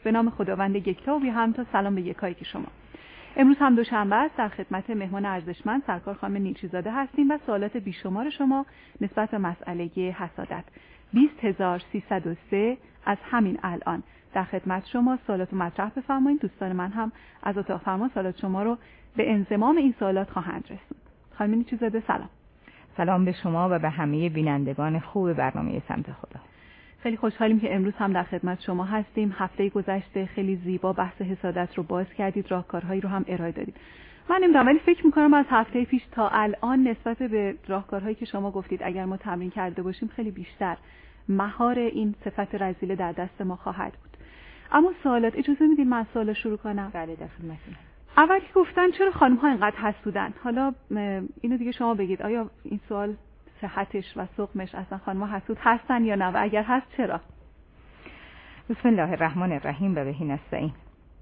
به نام خداوند یکتا و بی همتا سلام به یکایک شما. امروز هم دوشنبه است. در خدمت مهمان ارزشمند سرکار خانم نیلچیزاده هستیم و سوالات بیشمار شما نسبت به مسئله حسادت 20303 از همین الان در خدمت شما. سوالات مطرح بفرمایید. دوستان من هم از اتاق فرمان سوالات شما رو به انضمام این سوالات خواهند رسوند. خانم نیلچیزاده سلام. سلام به شما و به همه بینندگان خوب برنامه سمت خدا. خیلی خوشحالیم که امروز هم در خدمت شما هستیم. هفته گذشته خیلی زیبا بحث حسادت رو باز کردید، راهکارهایی رو هم ارائه دادید. من نمیدونم ولی فکر میکنم از هفته پیش تا الان نسبت به راهکارهایی که شما گفتید اگر ما تمرین کرده باشیم خیلی بیشتر مهار این صفت رذیله در دست ما خواهد بود. اما سوالات، اجازه میدید من سوال شروع کنم؟ بله در خدمتتونم. اول که گفتن چرا خانم ها اینقدر حسودن، حالا اینو دیگه شما بگید آیا این سوال صحتش و سقمش اصلا خانم ها حسود هستن یا نه و اگر هست چرا؟ بسم الله الرحمن الرحیم و بهی نستعین.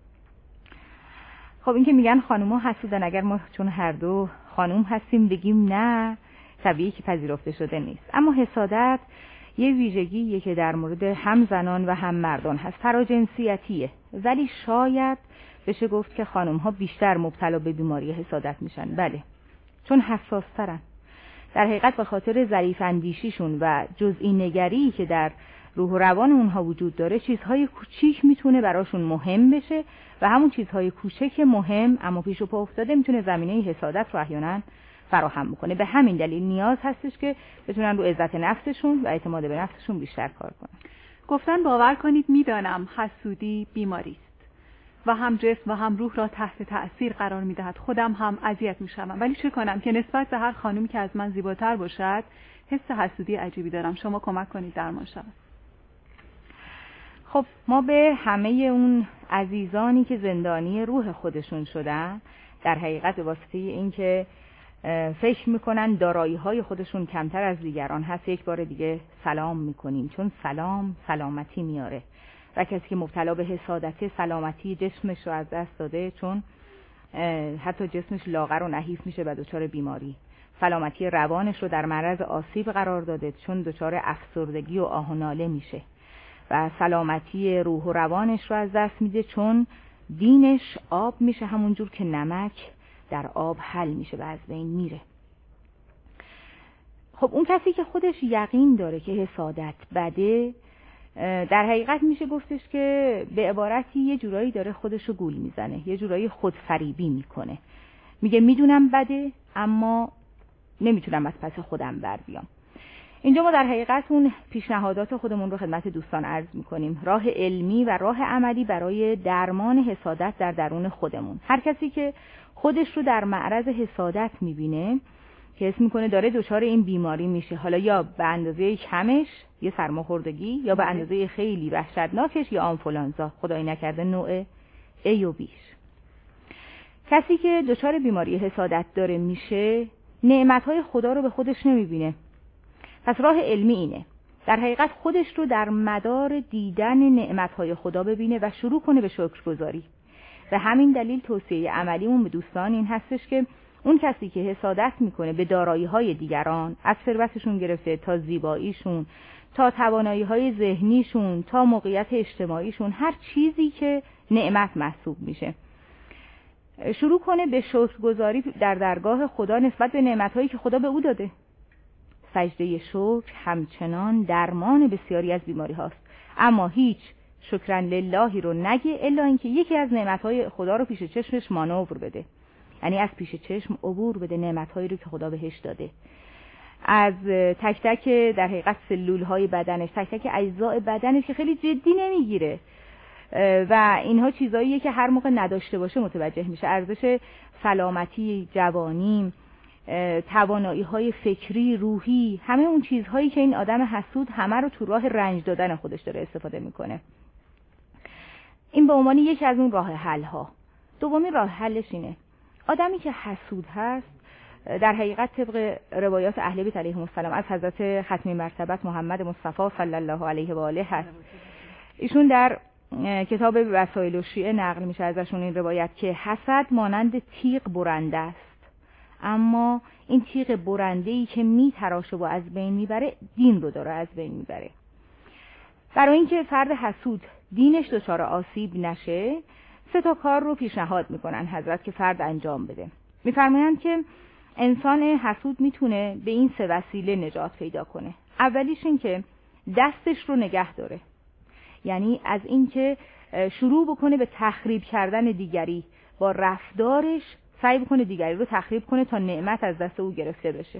خب این که میگن خانم ها حسودن، اگر ما چون هر دو خانم هستیم بگیم نه، طبیعی که پذیرفته شده نیست. اما حسادت یه ویژگیه که در مورد هم زنان و هم مردان هست، فراجنسیتیه، ولی شاید بشه گفت که خانم ها بیشتر مبتلا به بیماری حسادت میشن. بله، چون حساس ترن. در حقیقت به خاطر ظریف اندیشیشون و جزئی نگری که در روح و روان اونها وجود داره، چیزهای کوچیک میتونه براشون مهم بشه و همون چیزهای کوچک مهم اما پیش و پا افتاده میتونه زمینه حسادت رو احیانا فراهم بکنه. به همین دلیل نیاز هستش که بتونن رو عزت نفسشون و اعتماد به نفسشون بیشتر کار کنن. گفتن باور کنید میدانم حسودی بیماری است و هم جسم و هم روح را تحت تأثیر قرار میدهد. خودم هم اذیت میشم، ولی چه کنم که نسبت به هر خانمی که از من زیباتر باشد حس حسودی عجیبی دارم. شما کمک کنید درمان شود. خب ما به همه اون عزیزانی که زندانی روح خودشون شدن، در حقیقت به واسطه این که فکر میکنن دارایی‌های خودشون کمتر از دیگران هست، یک بار دیگه سلام میکنیم، چون سلام سلامتی میاره و کسی که مبتلا به حسادت سلامتی جسمش رو از دست داده، چون حتی جسمش لاغر و نحیف میشه و دچار بیماری. سلامتی روانش رو در معرض آسیب قرار داده، چون دچار افسردگی و آه و ناله میشه و سلامتی روح و روانش رو از دست میده، چون دینش آب میشه، همون جور که نمک در آب حل میشه و از بین میره. خب اون کسی که خودش یقین داره که حسادت بده، در حقیقت میشه گفتش که به عبارتی یه جورایی داره خودشو گول میزنه، یه جورایی خودفریبی میکنه. میگه میدونم بده اما نمیتونم از پس خودم بر بیام. اینجا ما در حقیقت اون پیشنهادات خودمون رو خدمت دوستان عرض میکنیم، راه علمی و راه عملی برای درمان حسادت در درون خودمون. هر کسی که خودش رو در معرض حسادت میبینه که حس میکنه داره دچار این بیماری میشه، حالا یا به اندازه کمش یه سرماخوردگی یا به اندازه خیلی وحشتناکش یا آنفولانزا، خدای نکرده نوع A و Bش. کسی که دچار بیماری حسادت داره میشه نعمتهای خدا رو به خودش نمیبینه. پس راه علمی اینه در حقیقت خودش رو در مدار دیدن نعمتهای خدا ببینه و شروع کنه به شکرگزاری. و همین دلیل توصیه عملیمون به دوستان این هستش که اون کسی که حسادت میکنه به دارایی‌های دیگران، از ثروتشون گرفته تا زیباییشون، تا توانایی‌های ذهنیشون، تا موقعیت اجتماعیشون، هر چیزی که نعمت محسوب میشه، شروع کنه به شکرگزاری در درگاه خدا نسبت به نعمت‌هایی که خدا به او داده. سجده شکر همچنان درمان بسیاری از بیماری هاست. اما هیچ شکرن للهی رو نگه الا اینکه یکی از نعمت‌های خدا رو پیش چشمش مانور بده، یعنی از پیش چشم عبور بده نعمت‌هایی رو که خدا بهش داده، از تک تک در حقیقت سلول‌های بدنش، تک تک اجزاء بدنش که خیلی جدی نمیگیره و اینها چیزاییه که هر موقع نداشته باشه متوجه میشه. ارزش سلامتی، جوانی، توانایی‌های فکری، روحی، همه اون چیزهایی که این آدم حسود همه رو تو راه رنج دادن خودش داره استفاده میکنه. این به عنوان یکی از اون راه حل‌ها. دومین راه حلش اینه، آدمی که حسود هست در حقیقت طبق روایات اهل بیت علیهم السلام از حضرت ختمی مرتبت محمد مصطفی صلی الله علیه و آله هست. ایشون در کتاب وسایل الشیعه نقل میشه ازشون این روایت که حسد مانند تیغ برنده است، اما این تیغ برنده‌ای که میتراشه و از بین میبره دین رو داره از بین میبره. برای اینکه فرد حسود دینش دچار آسیب نشه 3 کار رو پیشنهاد میکنن حضرت که فرد انجام بده. میفرمایند که انسان حسود میتونه به این 3 وسیله نجات پیدا کنه. اولیش این که دستش رو نگه داره، یعنی از این که شروع بکنه به تخریب کردن دیگری، با رفتارش سعی بکنه دیگری رو تخریب کنه تا نعمت از دست او گرفته بشه.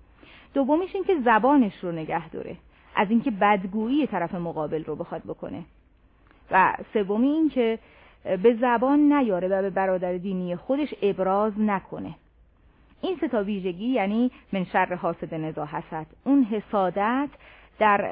دومیش این که زبانش رو نگه داره، از اینکه بدگویی طرف مقابل رو بخواد بکنه. و سومی این که به زبان نیاره و به برادر دینی خودش ابراز نکنه. این 3 ویژگی یعنی من شر حاسد اذا حسد، اون حسادت در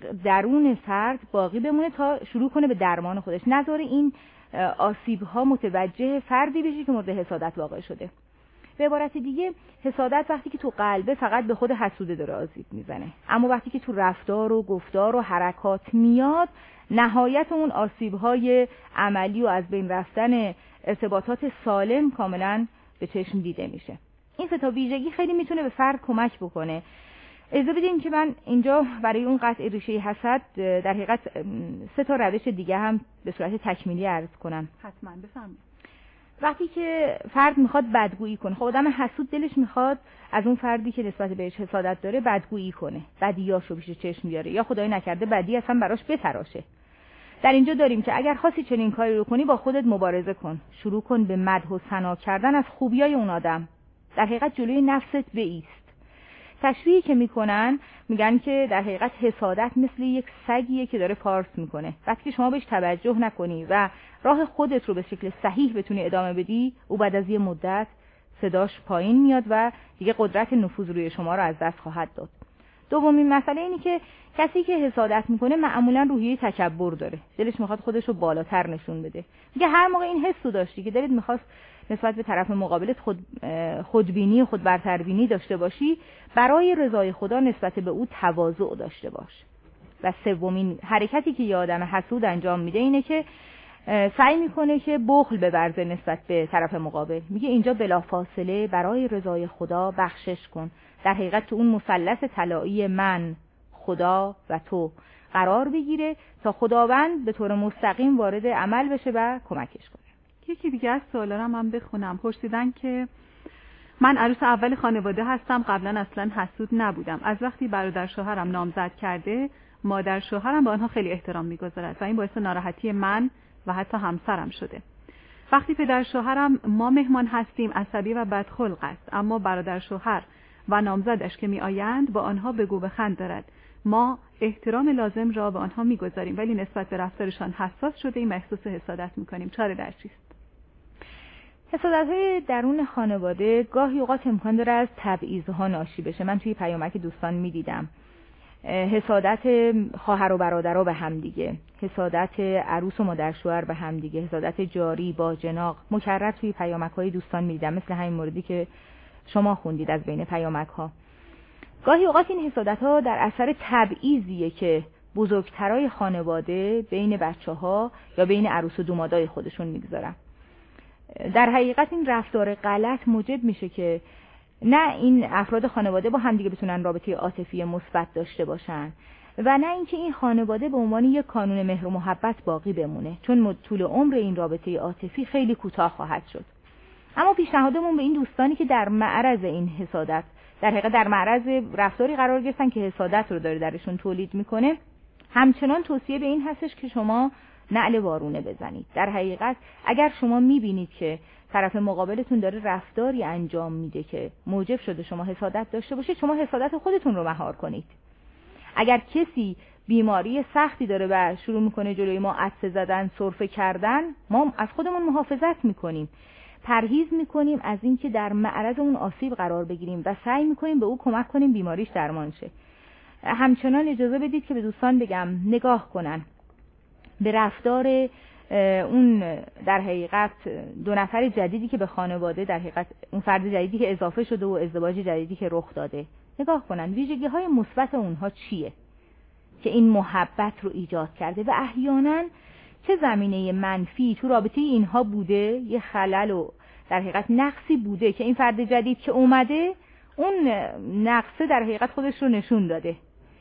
درون فرد باقی بمونه تا شروع کنه به درمان خودش، نذاره این آسیب‌ها متوجه فردی بشه که مورد حسادت واقع شده. به عبارت دیگه حسادت وقتی که تو قلبه فقط به خود حسوده داره آسیب میزنه، اما وقتی که تو رفتار و گفتار و حرکات میاد نهایت اون آسیب‌های عملی و از بین رفتن ارتباطات سالم کاملا به چشم دیده میشه. این 3 ویژگی خیلی میتونه به فرد کمک بکنه. اجازه بدین که من اینجا برای اون قطع ریشه حسد در حقیقت 3 روش دیگه هم به صورت تکمیلی عرض کنم. حتما بفرمایید. وقتی که فرد میخواد بدگویی کنه، خب آدم حسود دلش میخواد از اون فردی که نسبت بهش حسادت داره بدگویی کنه، بدیاشو پیش چشم بیاره یا خدای نکرده بدی اصلا براش بتراشه. در اینجا داریم که اگر خواستی چنین کاری رو کنی با خودت مبارزه کن، شروع کن به مدح و ثنا کردن از خوبیای اون آدم، در حقیقت جلوی نفست بایست. تشریحی که میکنن میگن که در حقیقت حسادت مثل یک سگیه که داره پارس میکنه. وقتی که شما بهش توجه نکنی و راه خودت رو به شکل صحیح بتونی ادامه بدی، او بعد از یه مدت صداش پایین میاد و دیگه قدرت نفوذ روی شما رو از دست خواهد داد. دومین مسئله اینی که کسی که حسادت میکنه معمولا روحیه تکبر داره، دلش میخواد خودش رو بالاتر نشون بده. میگه هر موقع این حسو داشتی که دلت میخواست نسبت به طرف مقابلت خودبینی و خودبرتربینی داشته باشی، برای رضای خدا نسبت به او تواضع داشته باش. و سومین حرکتی که یه آدم حسود انجام میده اینه که سعی میکنه که بخل بورزه نسبت به طرف مقابل. میگه اینجا بلافاصله برای رضای خدا بخشش کن، در حقیقت تو اون مثلث طلایی من، خدا و تو قرار بگیره تا خداوند به طور مستقیم وارد عمل بشه و کمکش کنه. یکی دیگه از سوالا رو من بخونم. پرسیدن که من عروس اول خانواده هستم، قبلا اصلا حسود نبودم. از وقتی برادر شوهرم نامزد کرده، مادر شوهرم به آنها خیلی احترام میگذارد و این باعث ناراحتی من و حتی همسرم شده. وقتی پدر شوهرم ما مهمان هستیم عصبی و بدخلق است، اما برادر شوهر و نامزدش که می آیند با آنها بگو بخند دارد. ما احترام لازم را به آنها میگذاریم ولی نسبت به رفتارشان حساس شده ایم، احساس حسادت میکنیم. چاره در چیست؟ حسادت‌های درون خانواده گاهی اوقات امکان داره از تبعیض‌ها ناشی بشه. من توی پیامک دوستان می‌دیدم حسادت خواهر و برادرها به هم دیگه، حسادت عروس و مادر شوهر به هم دیگه، حسادت جاری با جناق مکرر توی پیامک‌های دوستان می‌دیدم، مثل همین موردی که شما خوندید از بین پیامک‌ها. گاهی اوقات این حسادت‌ها در اثر تبعیضیه که بزرگترای خانواده بین بچه‌ها یا بین عروس و دومادای خودشون می‌گذارن. در حقیقت این رفتار غلط موجب میشه که نه این افراد خانواده با همدیگه بتونن رابطه عاطفی مثبت داشته باشن و نه اینکه این خانواده به عنوان یک کانون مهر و محبت باقی بمونه، چون طول عمر این رابطه عاطفی خیلی کوتاه خواهد شد. اما پیشنهادمون به این دوستانی که در معرض این حسادت، در حقیقت در معرض رفتاری قرار گرفتن که حسادت رو داره درشون تولید میکنه، همچنان توصیه به این هستش که شما نعل وارونه بزنید. در حقیقت اگر شما میبینید که طرف مقابلتون داره رفتاری انجام میده که موجب شده شما حسادت داشته باشید، شما حسادت خودتون رو مهار کنید. اگر کسی بیماری سختی داره و شروع میکنه جلوی ما عطسه زدن، سرفه کردن، ما از خودمون محافظت میکنیم، پرهیز میکنیم از اینکه در معرض اون آسیب قرار بگیریم و سعی میکنیم به او کمک کنیم بیماریش درمان شه. همچنان اجازه بدید که به دوستان بگم نگاه کنن به رفتار اون در حقیقت 2 نفر جدیدی که به خانواده، در حقیقت اون فرد جدیدی که اضافه شده و ازدواج جدیدی که رخ داده، نگاه کنن ویژگی‌های مثبت اونها چیه که این محبت رو ایجاد کرده و احیانا چه زمینه منفی تو رابطه اینها بوده، یه خلل و در حقیقت نقصی بوده که این فرد جدید که اومده اون نقصه در حقیقت خودش رو نشون داده.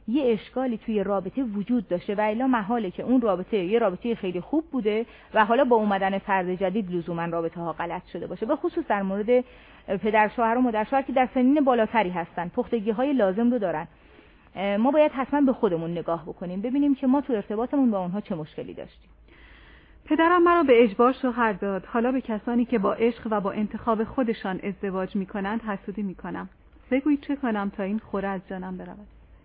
یه اشکالی توی رابطه وجود داشته و الا محاله که اون رابطه یه رابطه خیلی خوب بوده و حالا با اومدن فرد جدید لزوما رابطه ها غلط شده باشه، به خصوص در مورد پدر شوهر و مادر شوهر که در سنین بالاتری هستن، پختگی های لازم رو دارن. ما باید حتما به خودمون نگاه بکنیم، ببینیم که ما تو ارتباطمون با اونها چه مشکلی داشتیم. پدرم مرا به اجبار شوهر داد. حالا به کسانی که با عشق و با انتخاب خودشان ازدواج میکنند حسودی میکنم. بگویید چه کنم تا این خوره از جانم برود؟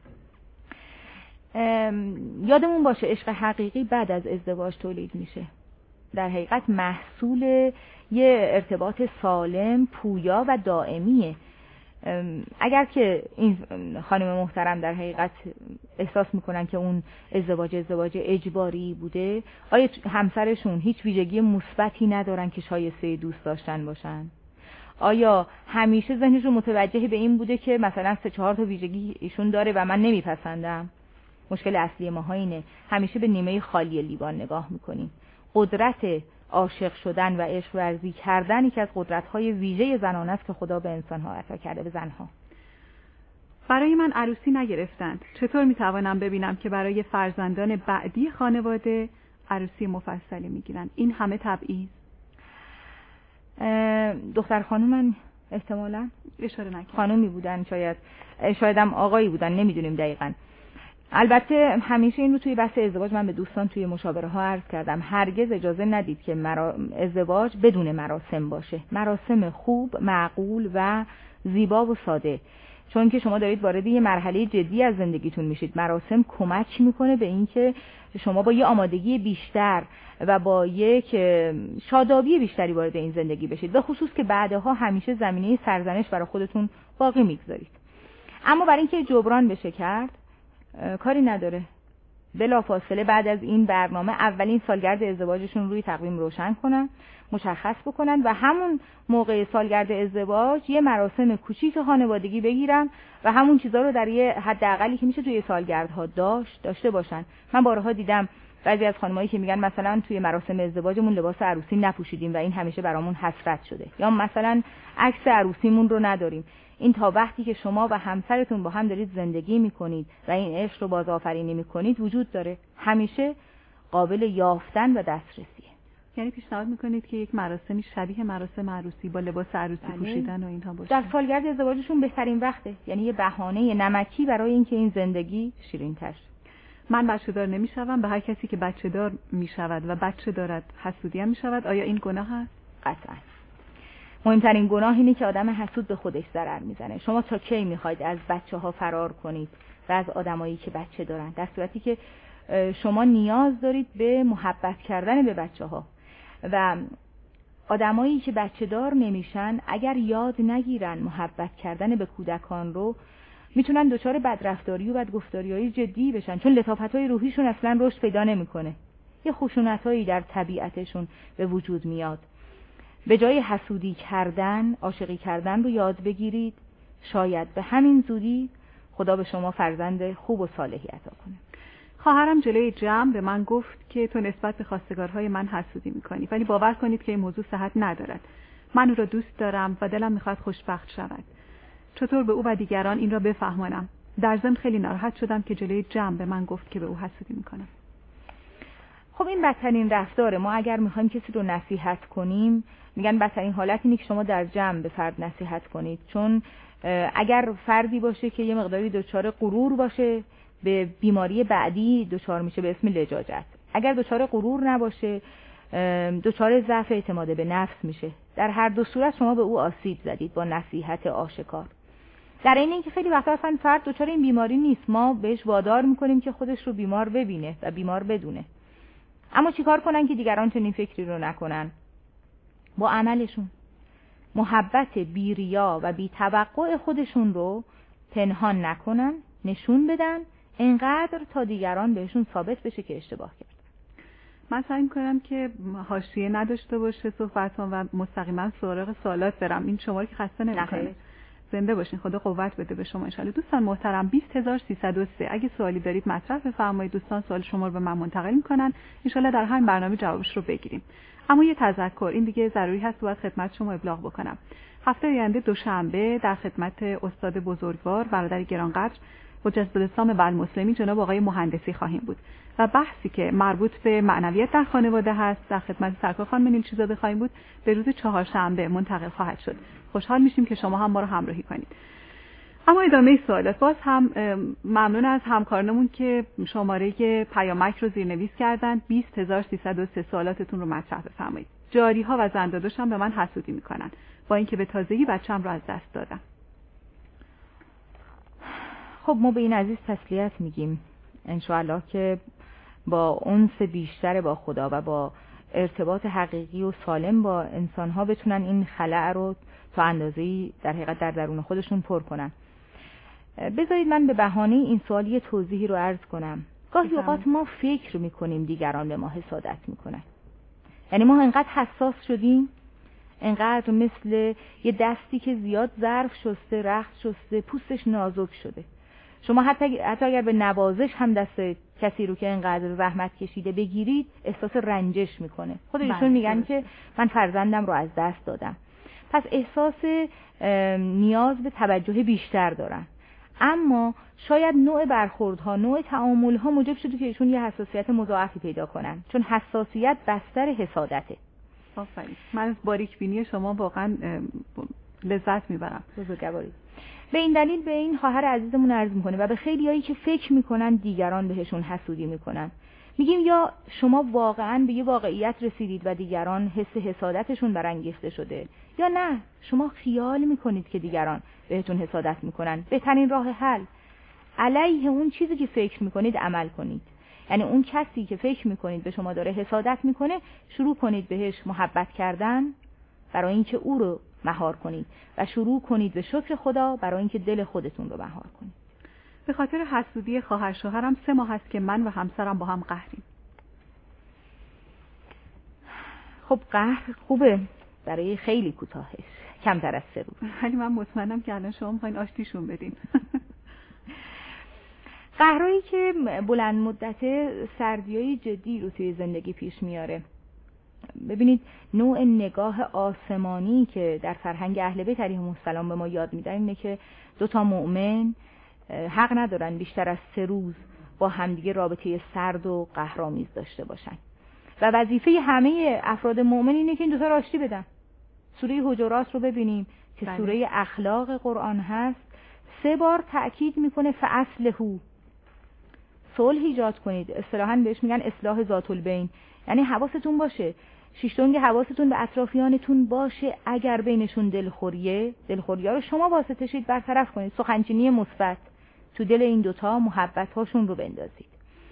یادمون باشه عشق حقیقی بعد از ازدواج تولید میشه. در حقیقت محصول یه ارتباط سالم، پویا و دائمیه. اگر که این خانم محترم در حقیقت احساس میکنن که اون ازدواج اجباری بوده، آیا همسرشون هیچ ویژگی مثبتی ندارن که شایسته دوست داشتن باشن؟ آیا همیشه ذهنشون متوجه به این بوده که مثلا 3-4 تا ویژگی ایشون داره و من نمیپسندم؟ مشکل اصلی ما اینه همیشه به نیمه خالی لیوان نگاه میکنیم. قدرت عاشق شدن و عشق ورزی کردن یکی از قدرت‌های ویژه زنان است که خدا به انسان‌ها عطا کرده، به زنها. برای من عروسی نگرفتند. چطور میتوانم ببینم که برای فرزندان بعدی خانواده عروسی مفصلی میگیرن؟ این همه تبعیض. دختر خانومن احتمالاً اشاره نکرد. خانومی بودن، شاید هم آقایی بودن، نمیدونیم دقیقاً. البته همیشه این رو توی بحث ازدواج من به دوستان توی مشاوره ها عرض کردم، هرگز اجازه ندید که ازدواج بدون مراسم باشه. مراسم خوب، معقول و زیبا و ساده، چون که شما دارید وارد یه مرحله جدی از زندگیتون میشید. مراسم کمک میکنه به این که شما با یه آمادگی بیشتر و با یک شادابی بیشتری وارد این زندگی بشید، به خصوص که بعدها همیشه زمینه سرزنش برای خودتون باقی میگذارید. اما برای اینکه جبران بشه کرد کاری نداره، بلافاصله بعد از این برنامه اولین سالگرد ازدواجشون روی تقویم روشن کنن، مشخص بکنن و همون موقع سالگرد ازدواج یه مراسم کوچیک خانوادگی بگیرن و همون چیزا رو در یه حداقلی که میشه توی سالگردها داشته باشن. من بارها دیدم بعضی از خانمایی که میگن مثلا توی مراسم ازدواجمون لباس عروسی نپوشیدیم و این همیشه برامون حسرت شده، یا مثلا عکس عروسیمون رو نداریم. این تا وقتی که شما و همسرتون با هم دارید زندگی میکنید و این عشق رو بازآفرینی میکنید وجود داره، همیشه قابل یافتن و دسترسیه. یعنی پیشنهاد میکنید که یک مراسمی شبیه مراسم عروسی با لباس عروسی پوشیدن و اینها باشه؟ در سالگرد ازدواجشون بهترین وقته، یعنی یه بهانه نمکی برای اینکه این زندگی شیرین‌تر شه. من بچه دار نمیشوم، به هر کسی که بچه دار میشود و بچه دارد حسودی هم میشود. آیا این گناه هست؟ قطعاً. مهمترین گناه اینه که آدم حسود به خودش ضرر میزنه. شما تا کی میخواید از بچه‌ها فرار کنید و از آدمایی که بچه دارن، در صورتی که شما نیاز دارید به محبت کردن به بچه‌ها و آدمایی که بچه دار نمیشن اگر یاد نگیرن محبت کردن به کودکان رو، میتونن دچار بدرفتاری و بدگفتاری‌های جدی بشن، چون لطافت‌های روحیشون اصلا رشد پیدا نمیکنه. یه خشونت‌هایی در طبیعتشون به وجود میاد. به جای حسودی کردن، عاشقی کردن رو یاد بگیرید. شاید به همین زودی خدا به شما فرزند خوب و صالحی عطا کنه. خواهرم جلوی جمع به من گفت که تو نسبت به خواستگارهای من حسودی میکنی، ولی باور کنید که این موضوع صحت ندارد. من او را دوست دارم و دلم میخواد خوشبخت شود. چطور به او و دیگران این را بفهمانم؟ در ضمن خیلی ناراحت شدم که جلوی جمع به من گفت که به او حسودی میکنم. خب این بدترین رفتاره. ما اگر میخوایم کسی رو نصیحت کنیم، میگن بدترین حالت اینه که شما در جمع به فرد نصیحت کنید، چون اگر فردی باشه که یه مقداری دچار غرور باشه، به بیماری بعدی دچار میشه به اسم لجاجت. اگر دچار غرور نباشه، دچار ضعف اعتماد به نفس میشه. در هر دو صورت شما به او آسیب زدید با نصیحت آشکار. در این که خیلی وقتا اصلا فرد دچار این بیماری نیست، ما بهش وادار میکنیم که خودش رو بیمار ببینه و بیمار بدونه. اما چیکار کنن که دیگران چنین فکری رو نکنن؟ با عملشون محبت بی‌ریا و بی‌توقع خودشون رو پنهان نکنن، نشون بدن، اینقدر تا دیگران بهشون ثابت بشه که اشتباه کردن. من سعی می‌کنم که حاشیه نداشته باشه صحبتام و مستقیما سراغ سوالات برم. این شما رو که خسته نمی‌کنه. زنده باشین، خدا قوت بده به شما ان شاءالله. دوستان محترم، 20303 اگه سوالی دارید مطرح بفرمایید. دوستان سوال شما رو به من منتقل می‌کنن، ان شاءالله در همین برنامه جوابش رو بگیریم. اما یه تذکر، این دیگه ضروری هست باید خدمت شما ابلاغ بکنم. هفته آینده دوشنبه در خدمت استاد بزرگوار برادر گرانقدر حجت الاسلام و المسلمین جناب آقای مهندسی خواهیم بود و بحثی که مربوط به معنویت در خانواده هست در خدمت سرکار خانم نیلچیزاده خواهیم بود به روز چهارشنبه منتقل خواهد شد. خوشحال میشیم که شما هم ما رو همراهی کنید. اما ادامه سوالات باز هم ممنون از همکارانمون که شماره پیامک رو زیرنویس کردن. 20303 سوالاتتون رو مطرح بفرمایید. جاری ها و زنداداش هم به من حسودی میکنن با اینکه به تازگی بچه‌م رو از دست دادم. خب ما به این عزیز تسلیت میگیم. انشاءالله که با انس بیشتر با خدا و با ارتباط حقیقی و سالم با انسان‌ها بتونن این خلأ رو تا اندازه‌ای در حقیقت در درون خودشون پر کنن. بذارید من به بهانه این سوال یه توضیحی رو عرض کنم. گاهی اوقات ما فکر میکنیم دیگران به ما حسادت میکنن. یعنی ما انقدر حساس شدیم، انقدر مثل یه دستی که زیاد ظرف شسته، رخت شسته، پوستش نازک شده. شما حتی اگر به نوازش هم دست کسی رو که انقدر زحمت کشیده بگیرید، احساس رنجش میکنه. خود ایشون میگن که من فرزندم رو از دست دادم. پس احساس نیاز به توجه بیشتر دارن. اما شاید نوع برخوردها، نوع تعاملها موجب شده که ایشون یه حساسیت مضاعفی پیدا کنن، چون حساسیت بستر حسادته. آفرین. من از باریک بینی شما واقعا لذت میبرم. بزرگواری. به این دلیل به این خواهر عزیزمون عرض میکنه و به خیلیایی که فکر میکنن دیگران بهشون حسودی میکنن میگیم یا شما واقعا به یه واقعیت رسیدید و دیگران حس حسادتشون برانگیخته شده، یا نه شما خیال میکنید که دیگران بهتون حسادت میکنن. بهترین راه حل علیه اون چیزی که فکر میکنید عمل کنید. یعنی اون کسی که فکر میکنید به شما داره حسادت میکنه، شروع کنید بهش محبت کردن برای اینکه او رو مهار کنید و شروع کنید به شکر خدا برای اینکه دل خودتون رو مهار کنید. به خاطر حسودی خواهر شوهرم 3 ماه است که من و همسرم با هم قهریم. خب قهر خوبه برای خیلی کوتاهش، کمتر از 3 روز. ولی من مطمئنم که الان شما میخواین آشتیشون بدین. قهرایی که بلند مدت سردیای جدی رو توی زندگی پیش میاره. ببینید نوع نگاه آسمانی که در فرهنگ اهل بیت علیهم السلام به ما یاد میدن اینه که 2 مؤمن حق ندارن بیشتر از 3 روز با همدیگه رابطه سرد و قهرآمیز داشته باشن و وظیفه همه افراد مؤمن اینه که این 2 رو آشتی بدن. سوره حجرات رو ببینیم که سوره اخلاق قرآن هست، 3 بار تأکید میکنه فاصلحوا، صلح ایجاد کنید. اصطلاحاً بهش میگن اصلاح ذات البین، یعنی حواستون باشه، شیشتونگ حواستون به اطرافیانتون باشه. اگر بینشون دلخوریه رو شما واسطه شید برطرف کنید. سخنچینی مثبت تو دل این 2 محبت هاشون رو بندازید.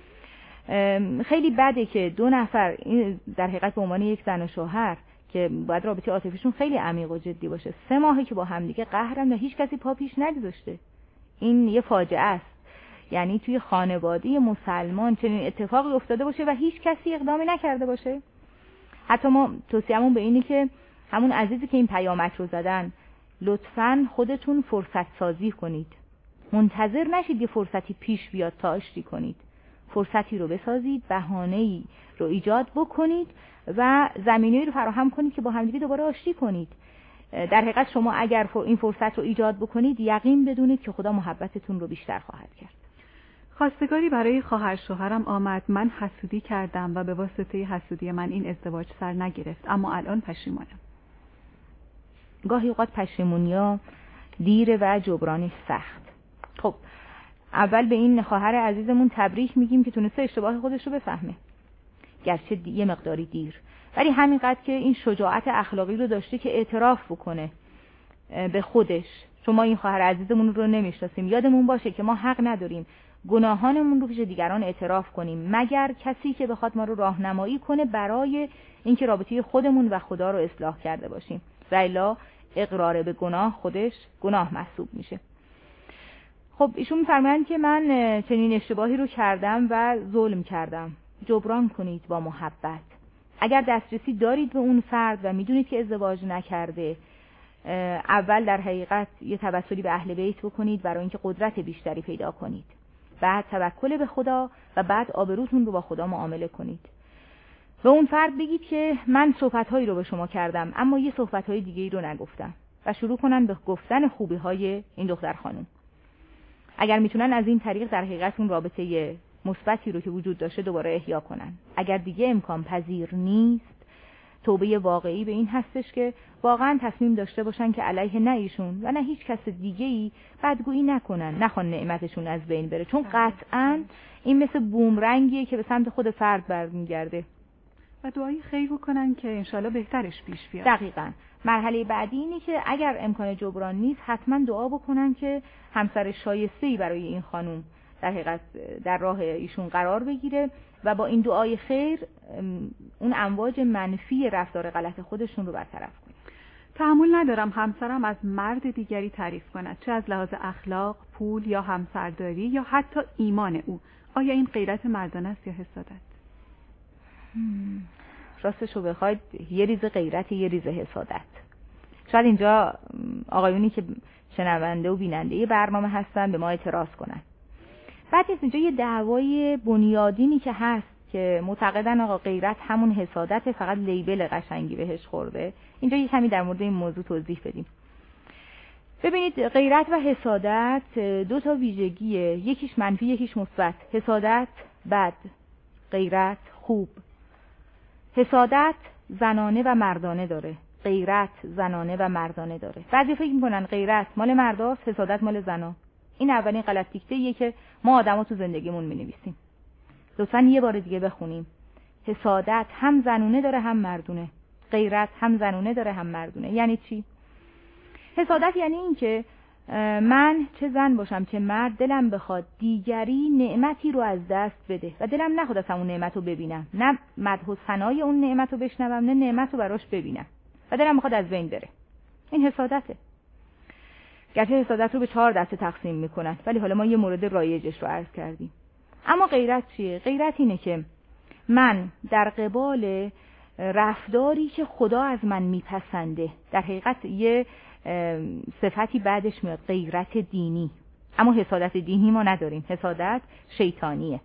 خیلی بده که 2 نفر در حقیقت به عنوان یک زن و شوهر که باید رابطه عاطفیشون خیلی عمیق و جدی باشه، 3 ماهه که با همدیگه قهرن و هیچ کسی پا پیش نگذاشته. این یه فاجعه است. یعنی توی خانواده مسلمان چنین اتفاقی افتاده باشه و هیچ کسی اقدامی نکرده باشه. حتی ما توصیه‌مون به اینی که همون عزیزی که این پیامک رو زدن، لطفاً خودتون فرصت سازی کنید. منتظر نشید یه فرصتی پیش بیاد تا آشتی کنید. فرصتی رو بسازید، بهانه‌ای رو ایجاد بکنید و زمینه‌ای رو فراهم کنید که با همدیگه دوباره آشتی کنید. در حقیقت شما اگر این فرصت رو ایجاد بکنید، یقین بدونید که خدا محبتتون رو بیشتر خواهد کرد. خواستگاری برای خواهر شوهرم آمد. من حسودی کردم و به واسطه حسودی من این ازدواج سر نگرفت، اما الان پشیمانم. گاهی اوقات پشیمونی‌ها دیره و جبرانش سخت. خب اول به این خواهر عزیزمون تبریک میگیم که تونسته اشتباه خودش رو بفهمه، گرچه یه مقداری دیر، ولی همینقدر که این شجاعت اخلاقی رو داشته که اعتراف بکنه به خودش. شما این خواهر عزیزمون رو نمیشناسیم. یادمون باشه که ما حق نداریم گناهانمون رو پیش دیگران اعتراف کنیم مگر کسی که بخواد ما رو راهنمایی کنه برای اینکه رابطه خودمون و خدا رو اصلاح کرده باشیم. و الا اقرار به گناه خودش گناه محسوب میشه. خب ایشون می‌فرمایند که من چنین اشتباهی رو کردم و ظلم کردم. جبران کنید با محبت. اگر دسترسی دارید به اون فرد و میدونید که ازدواج نکرده، اول در حقیقت یه توسلی به اهل بیت بکنید برای اینکه قدرت بیشتری پیدا کنید. بعد توکل به خدا و بعد آبروتون رو با خدا معامله کنید. به اون فرد بگید که من صحبت‌هایی رو به شما کردم اما یه صحبت‌های دیگه‌ای رو نگفتم و شروع کنن به گفتن خوبی‌های این دختر خانم. اگر میتونن از این طریق در حقیقت اون رابطه مثبتی رو که وجود داشته دوباره احیا کنن. اگر دیگه امکان پذیر نیست، توبه واقعی به این هستش که واقعا تصمیم داشته باشن که علیه نه ایشون و نه هیچ کس دیگه‌ای بدگویی نکنن، نخوان نعمتشون از بین بره، چون قطعاً این مثل بومرنگیه که به سمت خود فرد برمیگرده. و دعای خیر بکنن که انشالله بهترش پیش بیاد. دقیقاً. مرحله بعدی اینه که اگر امکان جبران نیست حتما دعا بکنن که همسر شایسته‌ای برای این خانم در حقیقت در راه ایشون قرار بگیره و با این دعای خیر اون امواج منفی رفتار غلط خودشون رو برطرف کنه. تحمل ندارم همسرم از مرد دیگری تعریف کند، چه از لحاظ اخلاق، پول یا همسرداری یا حتی ایمان او. آیا این غیرت مردانه است یا حسادت؟ راستشو بخواید یه ریز غیرت، یه ریز حسادت. شاید اینجا آقایونی که شنونده و بیننده برنامه هستن به ما اعتراض کنن. بعد اینجا یه دعوای بنیادینی که هست که معتقدن آقا غیرت همون حسادت، فقط لیبل قشنگی بهش خورده. اینجا یه کمی در مورد این موضوع توضیح بدیم. ببینید، غیرت و حسادت دو تا ویژگیه، یکیش منفی یکیش مثبت. حسادت بد، غیرت خوب. حسادت زنانه و مردانه داره، غیرت زنانه و مردانه داره. بعضی فکر میکنن غیرت مال مرداست، حسادت مال زنا. این اولین غلط دیکته‌ایه که ما آدما تو زندگیمون می‌نویسیم. لطفاً یه بار دیگه بخونیم. حسادت هم زنونه داره هم مردونه، غیرت هم زنونه داره هم مردونه. یعنی چی؟ حسادت یعنی این که من چه زن باشم چه مرد دلم بخواد دیگری نعمتی رو از دست بده و دلم نخواد اصلا اون نعمت رو ببینم، نه مدح و ثنای اون نعمت رو بشنوم، نه نعمت رو براش ببینم و دلم بخواد از بین بره. این حسادته. گرچه حسادت رو به 4 دسته تقسیم میکنن، ولی حالا ما یه مورد رایجش رو عرض کردیم. اما غیرت چیه؟ غیرت اینه که من در قبال رفتاری که خدا از من میپسنده، در حقیقت یه صفتی بعدش میاد، غیرت دینی. اما حسادت دینی ما نداریم، حسادت شیطانیه.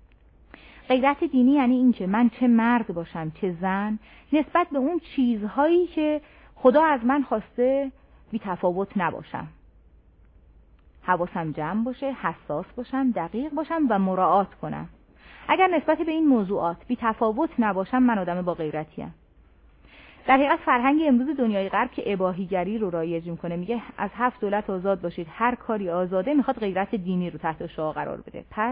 غیرت دینی یعنی این که من چه مرد باشم چه زن، نسبت به اون چیزهایی که خدا از من خواسته بی تفاوت نباشم، حواسم جمع باشه، حساس باشم، دقیق باشم و مراعات کنم. اگر نسبت به این موضوعات بی تفاوت نباشم، من آدم با غیرتیم. در حقیقت فرهنگ امروز دنیای غرب که اباحیگری رو رایج میکنه، میگه از 7 دولت آزاد باشید، هر کاری آزاده، میخواد غیرت دینی رو تحت شعار قرار بده. پس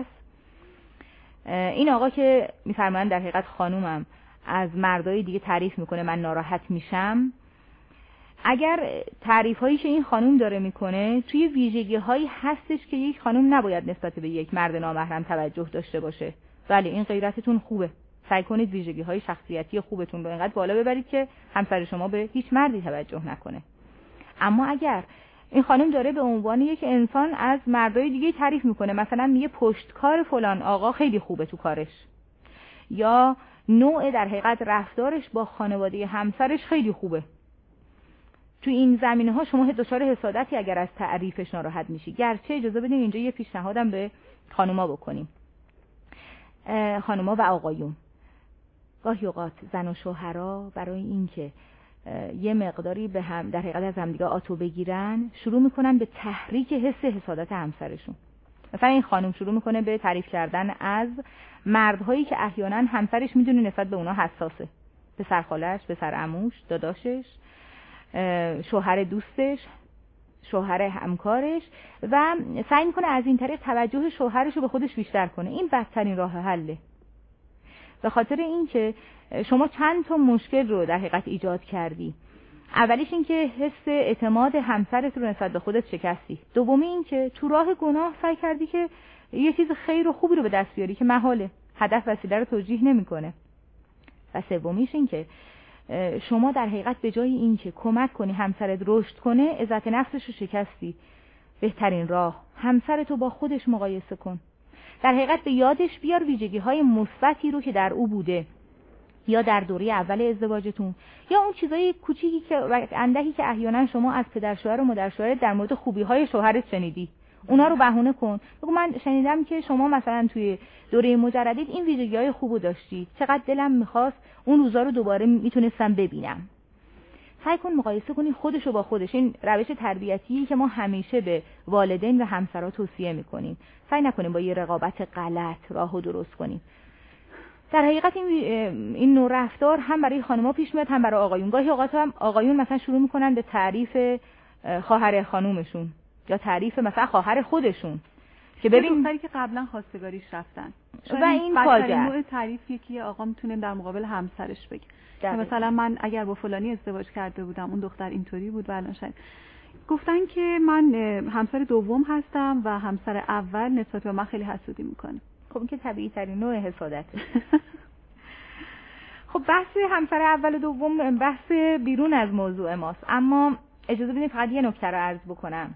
این آقا که میفرمایند در حقیقت خانومم از مردای دیگه تعریف میکنه من ناراحت میشم، اگر تعریف هایی که این خانوم داره میکنه توی ویژگی هایی هستش که یک خانوم نباید نسبت به یک مرد نامحرم توجه داشته باشه. ولی این غیرتتون خوبه، سعی کنید ویژگی های شخصیتی خوبتون رو اینقدر بالا ببرید که همسر شما به هیچ مردی توجه نکنه. اما اگر این خانم داره به عنوان یک انسان از مردای دیگه تعریف میکنه، مثلا میگه پشتکار فلان آقا خیلی خوبه تو کارش، یا نوع در حقیقت رفتارش با خانواده همسرش خیلی خوبه، تو این زمینه‌ها شما دچار حسادتی اگر از تعریفش ناراحت میشی. گرچه اجازه بدین اینجا یه پیشنهادم به خانوما بکنیم. خانوما و آقایون، گاهی اوقات زن و شوهرها برای اینکه یه مقداری به هم در حقیقت از همدیگه آتو بگیرن، شروع میکنن به تحریک حس حسادت همسرشون. مثلا این خانم شروع میکنه به تعریف کردن از مردهایی که احیانا همسرش میدونه نسبت به اونا حساسه، پسر خالش، پسر عموش، داداشش، شوهر دوستش، شوهر همکارش، و سعی میکنه از این طریق توجه شوهرش رو به خودش بیشتر کنه. این بدترین راه حله، به خاطر اینکه شما چند تا مشکل رو در حقیقت ایجاد کردی. اولیش این که حس اعتماد همسرت رو نسبت به خودت شکستی. دومی این که تو راه گناه سعی کردی که یه چیز خیر و خوبی رو به دست بیاری که محاله، هدف وسیله رو توجیه نمیکنه. و سومیش این که شما در حقیقت به جای این که کمک کنی همسرت رشد کنه، عزت نفسش رو شکستی. بهترین راه همسرتو با خودش مقایسه کن. در حقیقت به یادش بیار ویژگی‌های مثبتی رو که در او بوده، یا در دوره اول ازدواجتون، یا اون چیزای کوچیکی که اندکی که احیانا شما از پدر شوهر و مادر شوهر در مورد خوبی‌های شوهرت شنیدی، اونا رو بهونه کن. بگو من شنیدم که شما مثلا توی دوره مجردیت این ویژگی‌های خوبو داشتی، چقدر دلم می‌خواست اون روزا رو دوباره میتونستم ببینم. سعی کن مقایسه کنی خودشو با خودش. این روش تربیتی که ما همیشه به والدین و همسرا توصیه میکنیم. سعی نکنیم با یه رقابت غلط راهو درست کنیم. در حقیقت این نوع رفتار هم برای خانم‌ها پیش میاد هم برای آقایون. گاهی اوقات هم آقایون مثلا شروع میکنن به تعریف خواهر خانومشون یا تعریف مثلا خواهر خودشون که ببین دختری که قبلا خواستگاریش رفتن و این فاجعه. نوع تعریف یکی آقا میتونه در مقابل همسرش بگه که مثلا من اگر با فلانی ازدواج کرده بودم اون دختر اینطوری بود و الان شاید گفتن که من همسر دوم هستم و همسر اول نسبت به من خیلی حسودی میکنه. خب این که طبیعی ترین نوع حسادته. خب بحث همسر اول و دوم بحث بیرون از موضوع ماست، اما اجازه بدید فقط یه نکته رو عرض بکنم.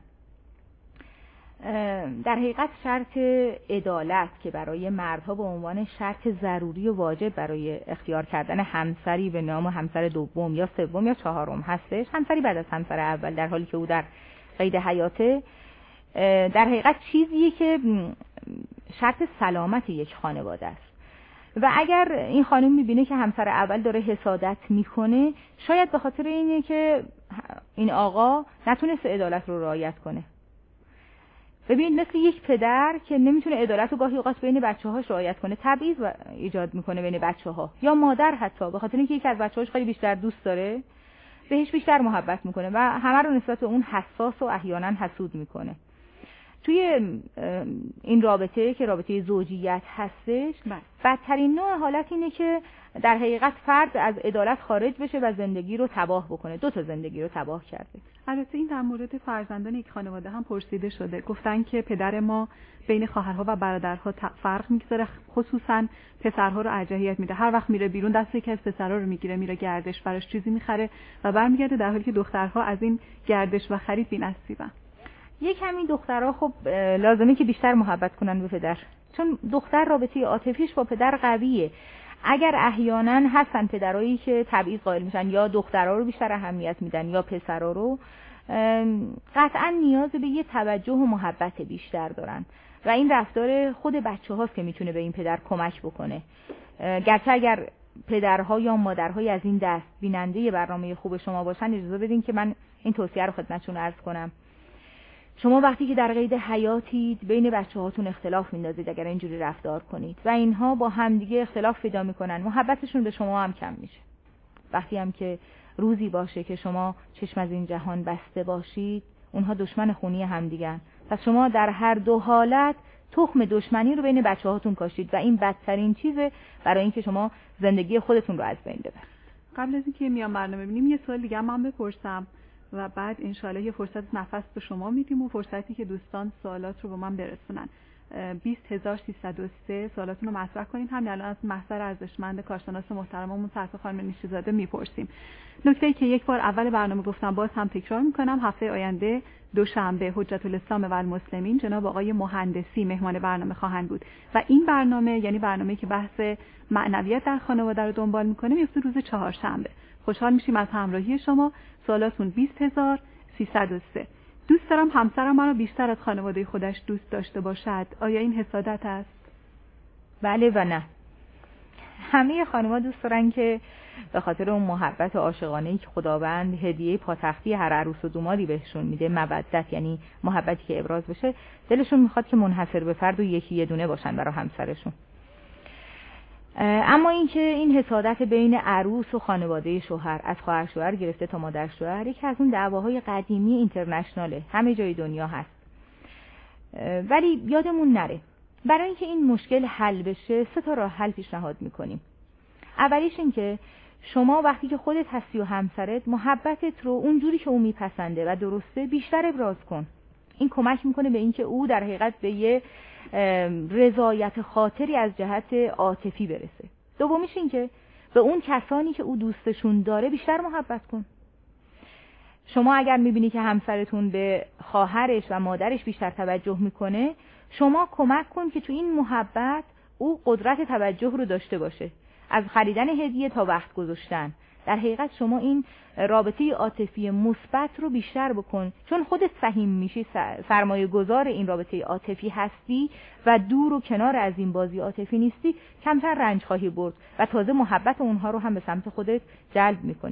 در حقیقت شرط عدالت که برای مردها به عنوان شرط ضروری و واجب برای اختیار کردن همسری به نام همسر دوم یا سوم یا چهارم هستش، همسری بعد از همسر اول در حالی که او در قید حیاته، در حقیقت چیزیه که شرط سلامت یک خانواده است. و اگر این خانم میبینه که همسر اول داره حسادت میکنه، شاید به خاطر اینه که این آقا نتونست عدالت رو رعایت کنه. ببینید مثل یک پدر که نمیتونه عدالت رو گاهی اوقات بین بچه‌هاش رعایت کنه، تبعیض ایجاد میکنه بین بچه‌ها، یا مادر حتی به خاطر اینکه یکی از بچه‌هاش خیلی بیشتر دوست داره، بهش بیشتر محبت میکنه و همه رو نسبت به اون حساس و احیانا حسود میکنه. توی این رابطه که رابطه زوجیت هستش، بدترین نوع حالت اینه که در حقیقت فرد از عدالت خارج بشه و زندگی رو تباه بکنه. 2 تا زندگی رو تباه کرده. البته این در مورد فرزندان یک خانواده هم پرسیده شده. گفتن که پدر ما بین خواهرها و برادرها فرق میگذاره، خصوصا پسرها رو ارجحیت میده. هر وقت میره بیرون دست یکی از پسرها رو میگیره، میره گردش، براش چیزی میخره و برمیگرده، در حالی که دخترها از این گردش و خرید بی‌نصیبن. یک کمی دخترها خب لازمه که بیشتر محبت کنن به پدر، چون دختر رابطه عاطفیش با پدر قویه. اگر احیانا هستن پدرایی که تبعیض قائل میشن یا دخترها رو بیشتر اهمیت میدن یا پسرها رو، قطعا نیاز به یه توجه و محبت بیشتر دارن و این رفتار خود بچه هاست که میتونه به این پدر کمک بکنه. گرچه اگر پدرها یا مادرهای از این دست بیننده برنامه خوب شما باشن، اجازه بدین که من این توصیه رو خدمتتون عرض کنم. شما وقتی که در قید حیاتید بین بچه‌هاتون اختلاف میندازید اگر اینجوری رفتار کنید و اینها با همدیگه اختلاف پیدا میکنن، محبتشون به شما هم کم میشه. وقتی هم که روزی باشه که شما چشم از این جهان بسته باشید، اونها دشمن خونی همدیگن. پس شما در هر دو حالت تخم دشمنی رو بین بچه‌هاتون کاشتید و این بدترین چیزه برای اینکه شما زندگی خودتون رو از بین ببرید. قبل از اینکه میام برنامه ببینیم یه سوال دیگه من بپرسم و بعد انشالله یه فرصت نفس به شما میدیم و فرصتی که دوستان سوالات رو به من برسونن. 20303 سوالاتون رو مطرح کنین. همین الان از محضر ارزشمند کارشناس محترممون صفا خانم نیشی‌زاده میپرسیم. نکته‌ای که یک بار اول برنامه گفتم باز هم تکرار میکنم، هفته آینده دوشنبه حجت الاسلام و المسلمین جناب آقای مهندسی مهمان برنامه خواهند بود و این برنامه یعنی برنامه‌ای که بحث معنویت در خانواده رو دنبال میکنه میفته روز چهارشنبه. خوشحال میشیم از همراهی شما. سوالاتون 20303. دوست دارم همسرم منو بیشتر از خانواده خودش دوست داشته باشد. آیا این حسادت است؟ بله و نه. همه خانم‌ها دوست دارن که به خاطر اون محبت عاشقانه‌ای که خداوند هدیه پاتختی هر عروس و دومادی بهشون میده، مودت یعنی محبتی که ابراز بشه، دلشون میخواد که منحصر به فرد و یکی یه دونه باشن برای همسرشون. اما اینکه این حسادت بین عروس و خانواده شوهر، از خواهر شوهر گرفته تا مادر شوهر، یکی از اون دعواهای قدیمی اینترنشناله، همه جای دنیا هست. ولی یادمون نره برای اینکه این مشکل حل بشه 3 تا راه حل پیشنهاد میکنیم. اولیش این که شما وقتی که خودت هستی و همسرت محبتت رو اونجوری که اون میپسنده و درسته بیشتر ابراز کن. این کمک میکنه به اینکه او در حقیقت به یه رضایت خاطری از جهت عاطفی برسه. دومیش این که به اون کسانی که او دوستشون داره بیشتر محبت کن. شما اگر میبینی که همسرتون به خواهرش و مادرش بیشتر توجه میکنه، شما کمک کن که تو این محبت او قدرت توجه رو داشته باشه، از خریدن هدیه تا وقت گذاشتن. در حقیقت شما این رابطه عاطفی مثبت رو بیشتر بکن، چون خودت سهیم میشی، سرمایه گذار این رابطه عاطفی هستی و دور و کنار از این بازی عاطفی نیستی، کمتر رنج خواهی برد و تازه محبت اونها رو هم به سمت خودت جلب میکنی.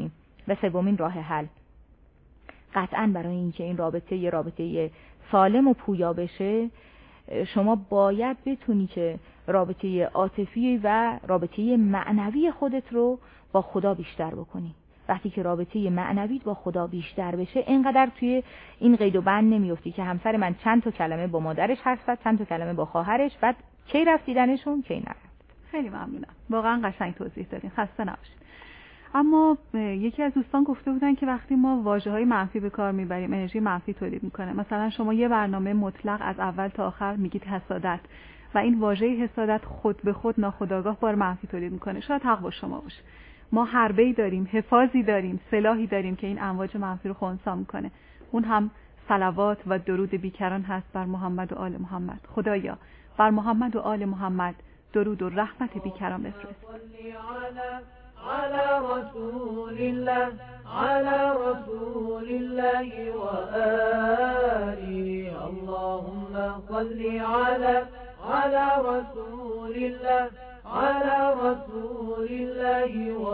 و سومین راه حل، قطعاً برای اینکه این رابطه یه رابطه سالم و پویا بشه، شما باید بتونی که رابطه عاطفی و رابطه معنوی خودت رو با خدا بیشتر بکنی. وقتی که رابطه معنویت با خدا بیشتر بشه، اینقدر توی این قید و بند نمیافتی که همسر من چند تا کلمه با مادرش حرف زد، چند تا کلمه با خواهرش، بعد کی رفت دیدنشون کی نرفت. خیلی ممنونم، واقعا قشنگ توضیح دادین، خسته نباشید. اما یکی از دوستان گفته بودن که وقتی ما واژه‌های منفی به کار میبریم انرژی منفی تولید میکنه. مثلا شما یه برنامه مطلق از اول تا آخر میگید حسادت و این واژه حسادت خود به خود ناخودآگاه بار منفی تولید میکنه. شاید حق با شما باشه. ما حربه‌ای داریم، حفاظی داریم، سلاحی داریم که این امواج منفی رو خنثی میکنه. اون هم صلوات و درود بیکران هست بر محمد و آل محمد. خدایا بر محمد و آل محمد درود و رحمت بیکران بفرست. على رسول الله على رسول الله وآله اللهم صل على رسول الله على رسول الله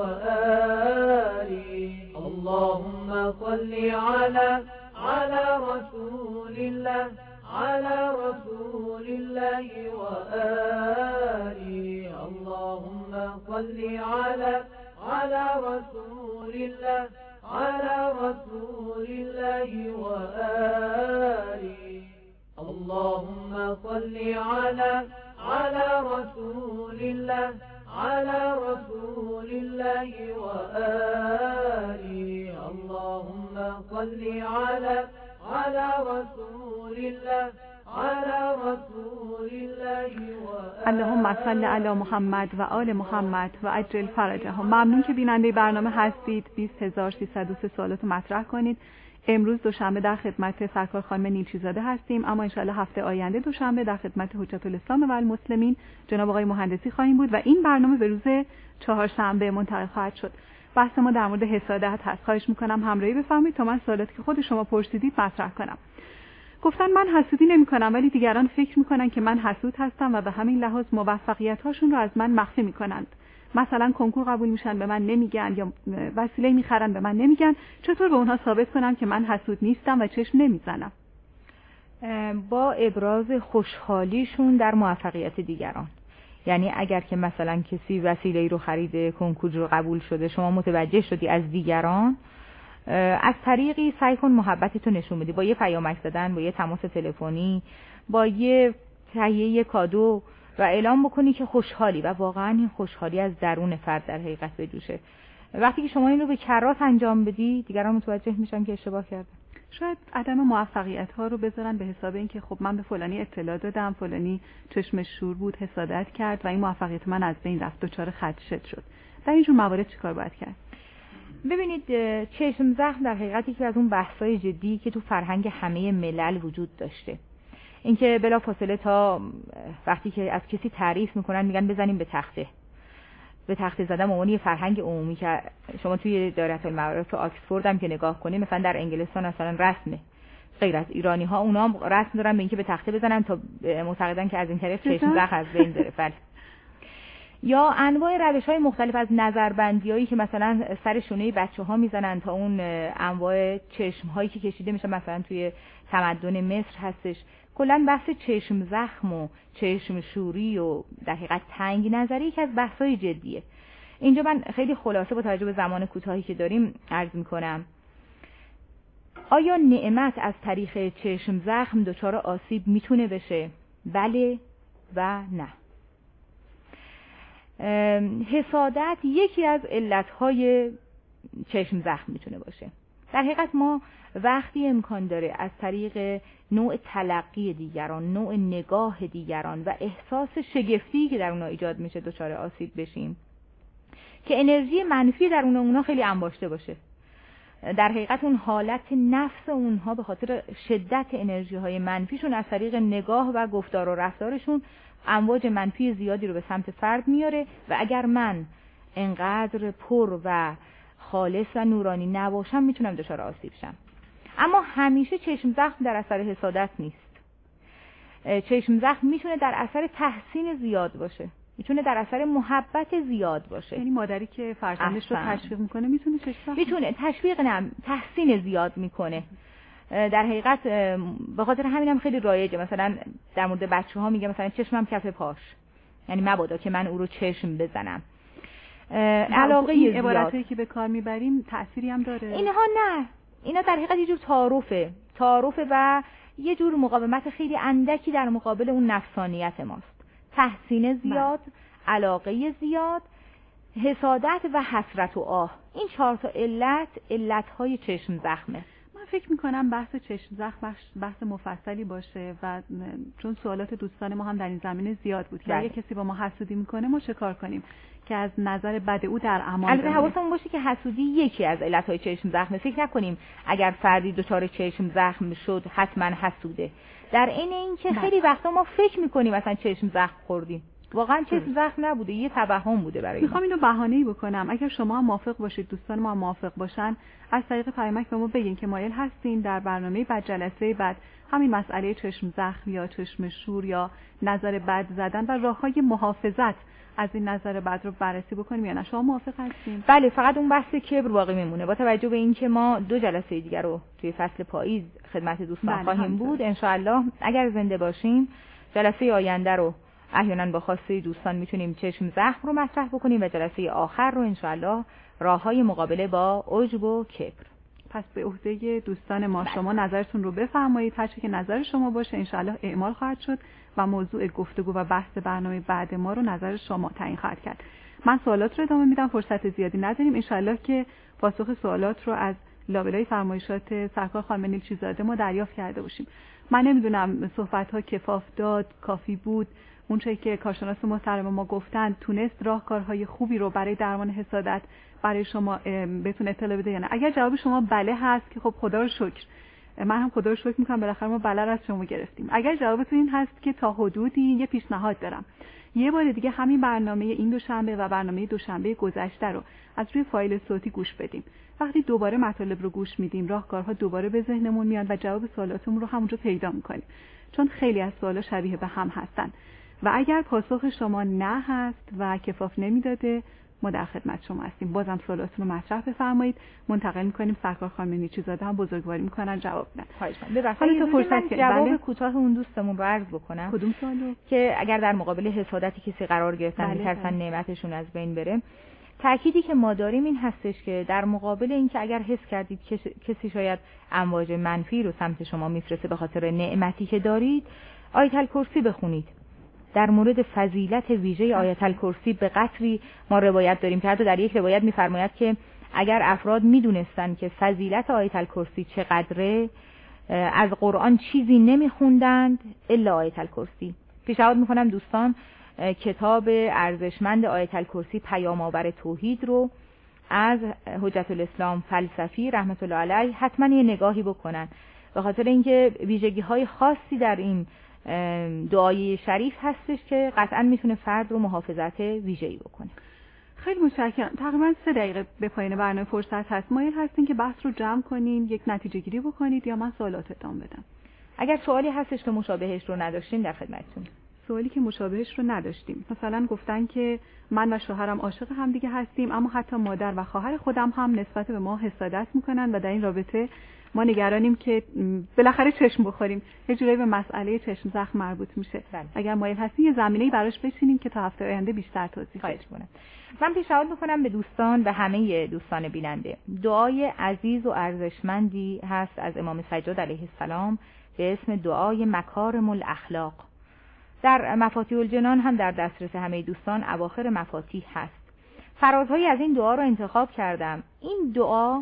وآله اللهم صل على رسول الله على رسول الله وآله اللهم صل على رسول الله على رسول الله وآله اللهم صل على رسول الله على رسول الله وآله اللهم صل على رسول الله على رسول الله وآله اللهم صل علی محمد و آل محمد و عجل فرجهم. ممنون که بیننده برنامه هستید. 20303 سوالاتو مطرح کنید. امروز دوشنبه در خدمت سرکار خانم نیلچیزاده هستیم، اما انشاءالله هفته آینده دوشنبه در خدمت حجت الاسلام و المسلمین جناب آقای مهندسی خواهیم بود و این برنامه به روز چهارشنبه منتقل خواهد شد. بحث ما در مورد حسادت هست. خواهش میکنم همراهی بفرمایید تا من سوالاتی که خود شما پرسیدید مطرح کنم. گفتن من حسودی نمی‌کنم ولی دیگران فکر می‌کنن که من حسود هستم و به همین لحاظ موفقیت‌هاشون رو از من مخفی می‌کنند. مثلا کنکور قبول میشن به من نمیگن یا وسیله می‌خرن به من نمیگن. چطور به اونها ثابت کنم که من حسود نیستم و چشم نمیزنم؟ با ابراز خوشحالیشون در موفقیت دیگران. یعنی اگر که مثلا کسی وسیله رو خرید کنکور رو قبول شده، شما متوجه شدی از دیگران، از طریقی سعی کن محبتتو نشون بدی، با یه پیامک زدن، با یه تماس تلفنی، با یه تهیه کادو و اعلام بکنی که خوشحالی و واقعا این خوشحالی از درون فرد در حقیقت بجوشه. وقتی که شما این رو به کرات انجام بدی، دیگران متوجه میشن که اشتباه کردن. شاید عدم موفقیت ها رو بذارن به حساب این که خب من به فلانی اطلاع دادم، فلانی چشمش شور بود، حسادت کرد و این موفقیت من از بین رفت، دچار خدشت شد. در اینجور موارد چیکار باید کرد؟ ببینید، چشم زخم در حقیقت یکی از اون بحث‌های جدی که تو فرهنگ همه ملل وجود داشته. اینکه بلا فاصله تا وقتی که از کسی تعریف میکنن میگن بزنیم به تخته. به تخته زدن عنوان فرهنگ عمومی که شما توی دایره المعارف آکسفورد هم که نگاه کنید، مثلا در انگلستان مثلا رسمه. غیر از ایرانی ها اونا هم رسم دارن به اینکه به تخته بزنن تا معتقدن که از این طریق چشم زخم از بین بره. یا انواع روش‌های مختلف از نظربندیایی که مثلا سر شونه بچه‌ها میزنن تا اون انواع چشم‌هایی که کشیده میشه مثلا توی تمدن مصر هستش. کلاً بحث چشم زخم و چشم شوری و در حقیقت تنگ نظری که از بحث‌های جدیه. اینجا من خیلی خلاصه با توجه به زمان کوتاهی که داریم عرض می‌کنم. آیا نعمت از طریق چشم زخم دچار آسیب میتونه بشه؟ بله و نه. حسادت یکی از علتهای چشم زخم میتونه باشه. در حقیقت ما وقتی امکان داره از طریق نوع تلقی دیگران، نوع نگاه دیگران و احساس شگفتی که در اونا ایجاد میشه دچار آسیب بشیم که انرژی منفی در اونا خیلی انباشته باشه. در حقیقت اون حالت نفس اونها به خاطر شدت انرژی های منفیشون از طریق نگاه و گفتار و رفتارشون امواج منفی زیادی رو به سمت فرد میاره و اگر من انقدر پر و خالص و نورانی نباشم میتونم دچار آسیب شم. اما همیشه چشم زخم در اثر حسادت نیست. چشم زخم میتونه در اثر تحسین زیاد باشه. میتونه در اثر محبت زیاد باشه. یعنی مادری که فرزندش رو تشویق میکنه میتونه چشم زخم؟ میتونه تشویق، نه تحسین زیاد میکنه. در حقیقت به خاطر همینم خیلی رایجه. مثلا در مورد بچه‌ها میگه مثلا چشمم کف پاش، یعنی مبادا که من او رو چشم بزنم. علاقه این عبارتایی که به کار میبریم تأثیری هم داره؟ اینها نه، اینا در حقیقت یه جور تعارفه و یه جور مقاومت خیلی اندکی در مقابل اون نفسانیت ماست. تحسین زیاد، علاقه زیاد، حسادت و حسرت و آه، این 4 تا علتهای چشم زخمه. من فکر میکنم بحث چشم زخم بحث مفصلی باشه و چون سوالات دوستان ما هم در این زمینه زیاد بود که اگه کسی با ما حسودی میکنه ما چه کار کنیم که از نظر بد او در امان البته حواسمون باشه که حسودی یکی از علتهای چشم زخمه. فکر نکنیم اگر فردی دچار چشم زخم شد حتما حسوده. در این اینکه خیلی وقتا ما فکر میکنیم مثلا چشم زخم خوردیم، واقعا چشم زخم نبوده، یه توهم بوده برای ما. میخوام اینو بهانه‌ای بکنم. اگر شما هم موافق باشید، دوستان ما هم موافق باشن، از طریق پیامک به ما بگین که مایل هستین در برنامه بعد، جلسه بعد، همین مسئله چشم زخم یا چشم شور یا نظر بد زدن و راههای محافظت از این نظر بد رو بررسی بکنیم یا نه. شما موافق هستین؟ بله، فقط اون بحث کبر باقی میمونه. با توجه به اینکه ما 2 جلسه دیگر رو توی فصل پاییز خدمت دوستان خواهیم بود، ان شاء الله اگر زنده باشیم جلسه آینده رو احیانا با خواسته دوستان میتونیم چشم زخم رو مطرح بکنیم و جلسه آخر رو ان شاء الله راههای مقابله با عجب و کبر. پس به عهده دوستان ما شما نظرتون رو بفرمایید، هر چه که نظر شما باشه ان شاء الله اعمال خواهد شد و موضوع گفتگو و بحث برنامه بعد ما رو نظر شما تعیین خواهد کرد. من سوالات رو ادامه میدم، فرصت زیادی نداریم. ان شاء الله که پاسخ سوالات رو از لابلای فرمایشات سرکار خانم نیلچیزاده ما دریافت کرده باشیم. من نمیدونم صحبت‌ها کفاف داد، کافی بود، اون چیزی که کارشناس محترم ما گفتن تونست راهکارهای خوبی رو برای درمان حسادت برای شما بتونه اطلاع بده یا نه. اگر جواب شما بله هست که خب خدا رو شکر، من هم خدا رو شکر میکنم بالاخره ما بله از شما گرفتیم. اگر جوابتون این هست که تا حدودی یه پیشنهاد دارم، یه بار دیگه همین برنامه این دوشنبه و برنامه دوشنبه گذشته رو از روی فایل صوتی گوش بدیم. وقتی دوباره مطالب رو گوش میدیم راهکارها دوباره به ذهنمون میاد و جواب سوالاتمون رو همونجا پیدا میکنیم، چون خیلی از سوالا شبیه به هم هستن. و اگر پاسخ شما نه هست و کفاف نمیداده، ما در خدمت شما هستیم. بازم سوالاتون رو مطرح بفرمایید، منتقل میکنیم سرکار خانم نیلچیزاده هم بزرگواری میکنن جواب بدن. خواهش می‌کنم. ببخشید جواب کوتاه اون دوستمون رو عرض بکنم. کدوم سوالو؟ که اگر در مقابل حسادتی کسی قرار گرفتن می‌ترسن نعمتشون از بین بره، تأکیدی که ما داریم این هستش که در مقابل اینکه اگر حس کردید کسی شاید امواج منفی رو سمت شما میفرسته به خاطر نعمتی که دارید، آیت الکرسی بخونید. در مورد فضیلت ویژه آیت الکرسی به قدری ما روایت داریم که حتی در یک روایت می‌فرماید که اگر افراد می‌دونستن که فضیلت آیت الکرسی چقدره، از قرآن چیزی نمی‌خوندند الا آیت الکرسی. پیشنهاد می‌کنم دوستان کتاب ارزشمند آیت الکرسی پیام آور توحید رو از حجت الاسلام فلسفی رحمت الله علیه حتما یه نگاهی بکنن، به خاطر اینکه ویژگی‌های خاصی در این دعای شریف هستش که قطعا میتونه فرد رو محافظت ویژه‌ای بکنه. خیلی متشکرم. تقریبا 3 دقیقه به پایان برنامه فرصت هست. مایل هستین که بحث رو جمع کنین، یک نتیجه گیری بکنید یا من سوالات ادامه بدم؟ اگر سوالی هستش که مشابهش رو نداشتین در خدمتتون. سوالی که مشابهش رو نداشتیم، مثلا گفتن که من و شوهرم عاشق هم دیگه هستیم، اما حتی مادر و خواهر خودم هم نسبت به ما حسادت میکنن و در این رابطه ما نگرانیم که بالاخره چشم بخوریم. یه جوری به مسئله چشم زخم مربوط میشه. اگر مایل هستین یه زمینه‌ای براش بچینیم که تا هفته آینده بیشتر توضیح بدم. من پیشنهاد میکنم به دوستان، به همه دوستان بیننده، دعای عزیز و ارزشمندی هست از امام سجاد علیه السلام به اسم دعای مکارم الاخلاق. در مفاتیح الجنان هم در دسترس همه دوستان اواخر مفاتیح هست. فرازهایی از این دعا رو انتخاب کردم. این دعا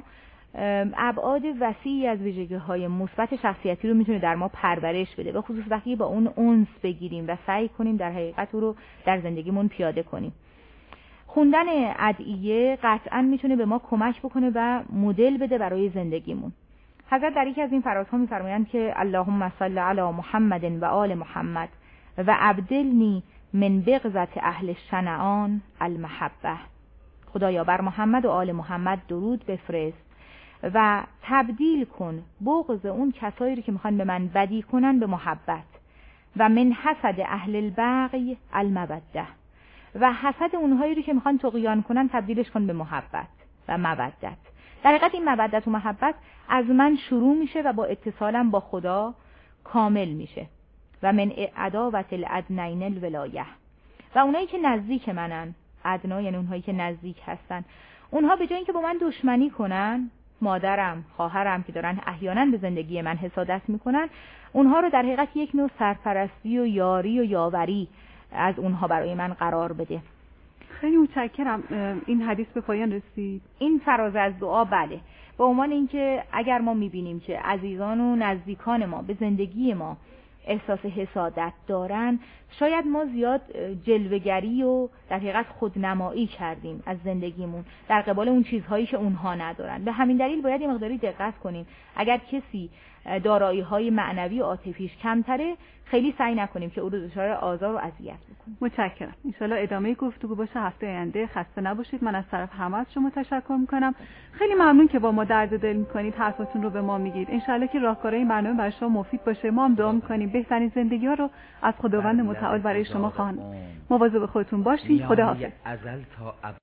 ابعاد وسیعی از ویژگی‌های مثبت شخصیتی رو میتونه در ما پرورش بده، به خصوص وقتی با اون انس بگیریم و سعی کنیم در حقیقت رو در زندگیمون پیاده کنیم. خوندن ادعیه قطعاً میتونه به ما کمک بکنه و مدل بده برای زندگیمون. حضرت در یکی از این فرازها میفرمایند که اللهم صل علی محمد و آل محمد و ابدلنی من بغضة اهل شنعان المحبه. خدایا بر محمد و آل محمد درود بفرست و تبدیل کن بغض اون کسایی رو که میخوان به من بدی کنن به محبت، و من حسد اهل البغی الموده، و حسد اونهایی رو که میخوان طغیان کنن تبدیلش کن به محبت و مودت. در حقیقت این مودت و محبت از من شروع میشه و با اتصالم با خدا کامل میشه. و من عداوت الادنین الولایه. و اونایی که نزدیک منن، ادنا یعنی اونهایی که نزدیک هستن، اونها به جای اینکه با من دشمنی کنن، مادرم، خواهرم که دارن احیانا به زندگی من حسادت میکنن، اونها رو در حقیقت یک نوع سرپرستی و یاری و یاوری از اونها برای من قرار بده. خیلی متشکرم. این حدیث به پایان رسید. این فراز از دعا بله، به عنوان اینکه اگر ما میبینیم که عزیزان و نزدیکان ما به زندگی ما احساس حسادت دارن، شاید ما زیاد جلوه‌گری و در حقیقت خودنمایی کردیم از زندگیمون در قبال اون چیزهایی که اونها ندارن. به همین دلیل باید یه مقداری دقت کنیم. اگر کسی دارایی‌های معنوی و عاطفیش کمتره، خیلی سعی نکنیم که او رو دچار آزار و اذیت بکنیم. متشکرم. ان شاءالله ادامه گفتگو باشه هفته آینده. خسته نباشید. من از طرف همه از شما تشکر میکنم. خیلی ممنون که با ما درد دل میکنید، حرفاتون رو به ما میگید. ان شاءالله که راهکارهای این برنامه برای شما مفید باشه. ما هم دعا میکنیم بهترین زندگی‌ها رو از خداوند متعال برای شما خواهیم. مواظب خودتون باشید. خداحافظ.